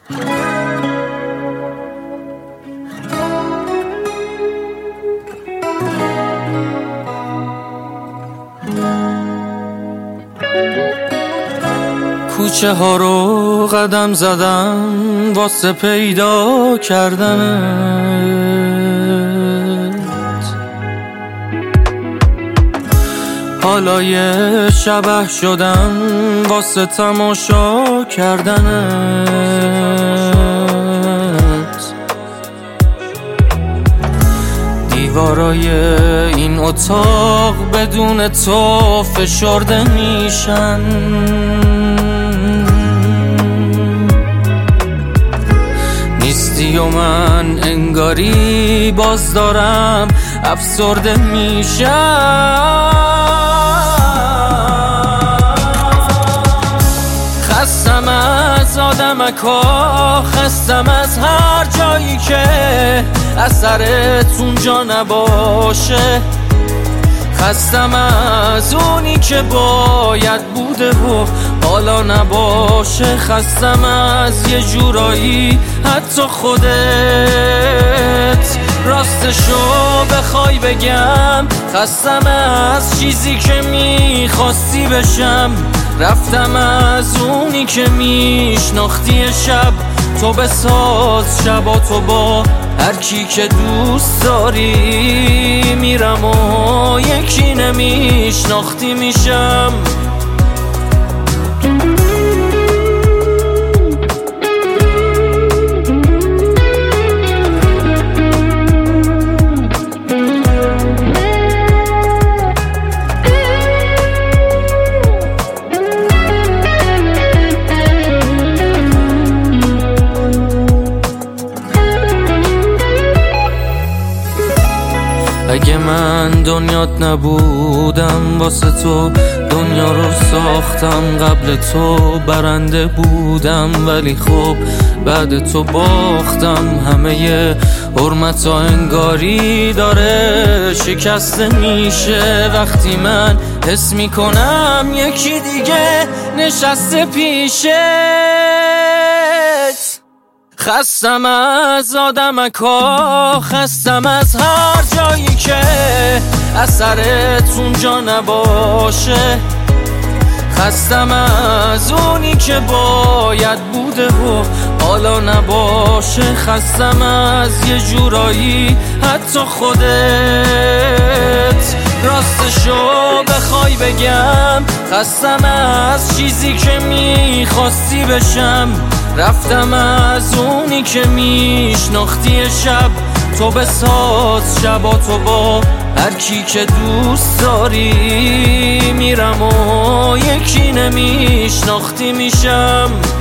کوچه ها رو قدم زدم واسه پیدا کردنت، حالا یه شبح شدم واسه تماشا کردنت. دیوارای این اتاق بدون تو فشرده میشن، نیستی و من انگاری باز دارم افسرده میشم. خستم از آدمکا، خستم از هر جایی که اثرت اونجا نباشه، خستم از اونی که باید بوده و حالا نباشه، خستم از یه جورایی حتی خودت. راستشو بخوای بگم خستم از چیزی که میخواستی بشم، رفتم از اونی که میشناختی شب. تو بساز شبا تو با هر کی که دوست داری، میرم و یکی نمیشناختی میشم. اگه من دنیات نبودم واسه تو دنیا رو ساختم، قبل تو برنده بودم ولی خب بعد تو باختم. همه حرمتا انگاری داره شکسته میشه وقتی من حس میکنم یکی دیگه نشسته پیشت. خستم از آدمکا، خستم از هر جایی که اثرت اونجا نباشه، خستم از اونی که باید بوده و حالا نباشه، خستم از یه جورایی حتی خودت. راستشو بخوای بگم خستم از چیزی که میخواستی بشم، رفتم از اونی که میشناختی شب. تو بساز شبا تو با هر کی که دوست داری، میرم و یکی نمیشناختی میشم.